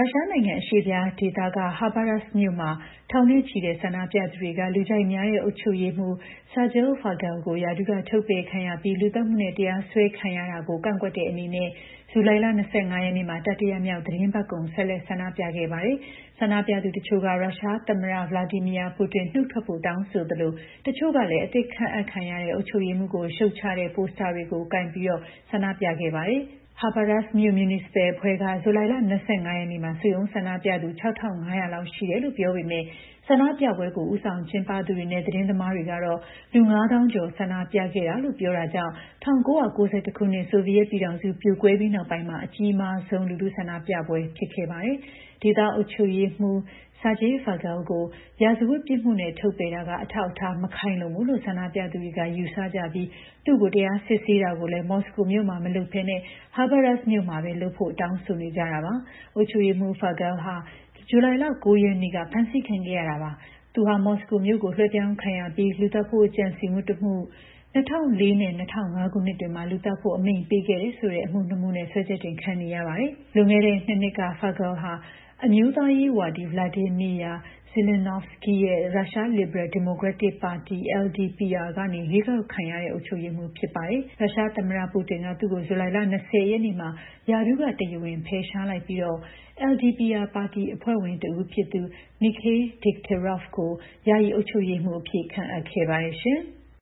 ရုရှားနိုင်ငံအရှေ့ဖျားဒေသက Khabarovsk မြို့မှာထောင်နဲ့ချီတဲ့ဆန္ဒပြသူတွေကလူကြိုက်များတဲ့အုပ်ချုပ်ရေးမှူး Sergei Fagel ကိုရာထူးကထုတ်ပယ်ခံရပြီးလူသတ်မှုနဲ့တရားစွဲခံရတာကိုကန့်ကွက်တဲ့အနေနဲ့ဇူလိုင်လ 25 ရက်နေ့မှာတတိယမြောက်သီတင်းပတ်ကုန်ဆက်လက်ဆန္ဒပြခဲ့ပါတယ်။ဆန္ဒပြသူတချို့ကရုရှားသမ္မတ Vladimir Putin နှုတ်ထွက်ဖို့တောင်းဆိုသလိုတချို့ကလည်းအသစ်ခန့်အပ်ခံရတဲ့အုပ်ချုပ်ရေးမှူးကိုရှုတ်ချတဲ့ပိုစတာတွေကိုကိုင်ပြီးဆန္ဒပြခဲ့ပါတယ်။ Khabarovsk မြို့မြူနီစပယ်အဖွဲ့ကဇူလိုင်လ 25 ရက်နေ့မှာစုရုံးဆန္ဒပြသူ 6,500 လောက်ရှိတယ်လို့ပြောပေမဲ့ဆန္ဒပြပွဲကိုဦးဆောင်ကျင်းပသူတွေနဲ့သတင်းသမားတွေကတော့လူ 5,000 ကျော်ဆန္ဒပြခဲ့တာလို့ပြောတာကြောင့်1991 ခုနှစ်ဆိုဗီယက်ပြည်ထောင်စုပြိုကွဲပြီးနောက်ပိုင်းမှာအကြီးမားဆုံးလူထုဆန္ဒပြပွဲဖြစ်ခဲ့ပါတယ်။ဒေသအုပ်ချုပ်ရေးမှူး Sergei Fagel ကိုရာဇဝတ်ပြစ်မှုနဲ့ထုတ်ပယ်တာကအထောက်အထားမခိုင်လုံဘူးလို့ဆန္ဒပြသူတွေကယူဆကြပြီးသူ့ကိုတရားစစ်ဆေးတာကိုလည်းမော်စကိုမြို့မှာမလုပ်ဘဲKhabarovsk မြို့မှာပဲလုပ်ဖို့တောင်းဆိုနေကြတာပါ။အုပ်ချုပ်ရေးမှူး Fagel ဟာဇူလိုင်လ 9 ရက်နေ့ကဖမ်းဆီးခံခဲ့ရတာပါ။သူဟာမော်စကိုမြို့ကိုလွှဲပြောင်းခံရပြီးလူသတ်ဖို့ကြံစည်မှုတစ်မှု2004နဲ့2005ခုနှစ်တွေမှာလူသတ်ဖို့အမိန့်ပေးခဲ့တယ်ဆိုတဲ့အမှု 2 မှုနဲ့စွဲချက်တင်ခံနေရပါတယ်။လွန်ခဲ့တဲ့2 နှစ်က Fagel ဟာအမျိုးသားရေးဝါဒီ Vladimir Zhirinovsky ရဲ့ရုရှားလစ်ဘရယ်ဒီမိုကရက်တစ်ပါတီ LDPR ကနေရွေးကောက်ခံရတဲ့အုပ်ချုပ်ရေးမှူးဖြစ်ပါတယ်။ရုရှားသမ္မတပူတင်ကသူ့ကိုဇူလိုင်လ 20 ရက်နေ့မှာရာထူးကတရားဝင်ဖယ်ရှားလိုက်ပြီးLDPR ပါတီအဖွဲ့ဝင်တစ်ဦးဖြစ်သူ Mikhail Degtyaryov ကိုယာယီအုပ်ချုပ်ရေးမှူးအဖြစ်ခန့်အပ်ခဲ့ပါတယ်ရှင်။